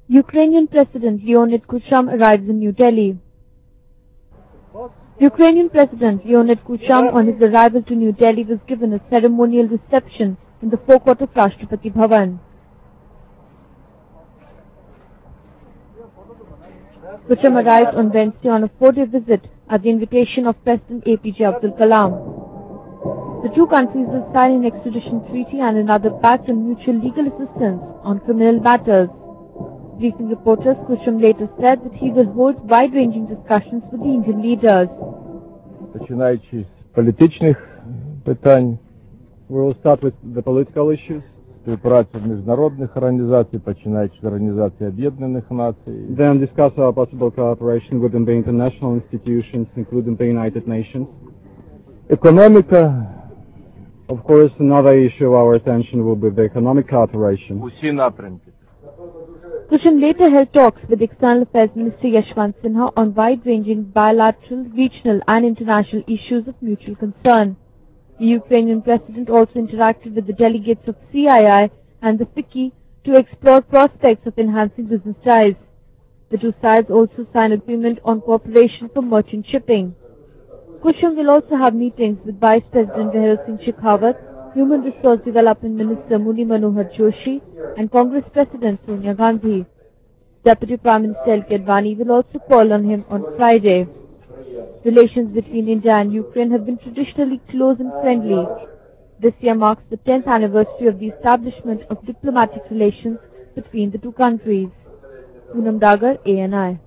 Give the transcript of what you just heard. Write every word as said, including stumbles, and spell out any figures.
Ukrainian President Leonid Kuchma arrives in New Delhi. Ukrainian President Leonid Kuchma, on his arrival to New Delhi, was given a ceremonial reception in the forecourt of Rashtrapati Bhavan. Kuchma arrived on Wednesday on a four-day visit at the invitation of President A P J Abdul Kalam. The two countries will sign an extradition treaty and another pact on mutual legal assistance on criminal matters. Briefing reporters, Kuchma later said that he will hold wide-ranging discussions with the Indian leaders. Починаючи з політичних питань, we will start with the political issues. Співпраця міжнародних організацій, починаючи з Організації Об'єднаних Націй. Then discuss our possible cooperation within the international institutions, including the United Nations. Економіка. Of course, another issue of our attention will be the economic cooperation. Усі напрямки. Kuchma later held talks with External Affairs Minister Yashwant Sinha on wide-ranging bilateral, regional and international issues of mutual concern. The Ukrainian President also interacted with the delegates of C I I and the F I C C I to explore prospects of enhancing business ties. The two sides also signed agreement on cooperation for merchant shipping. Kuchma will also have meetings with Vice President Veeral Singh Shekhawat, Human Resource Development Minister Murli Manohar Joshi and Congress President Sonia Gandhi. Deputy Prime Minister L K Advani will also call on him on Friday. Relations between India and Ukraine have been traditionally close and friendly. This year marks the tenth anniversary of the establishment of diplomatic relations between the two countries. Poonam Dagar, A N I.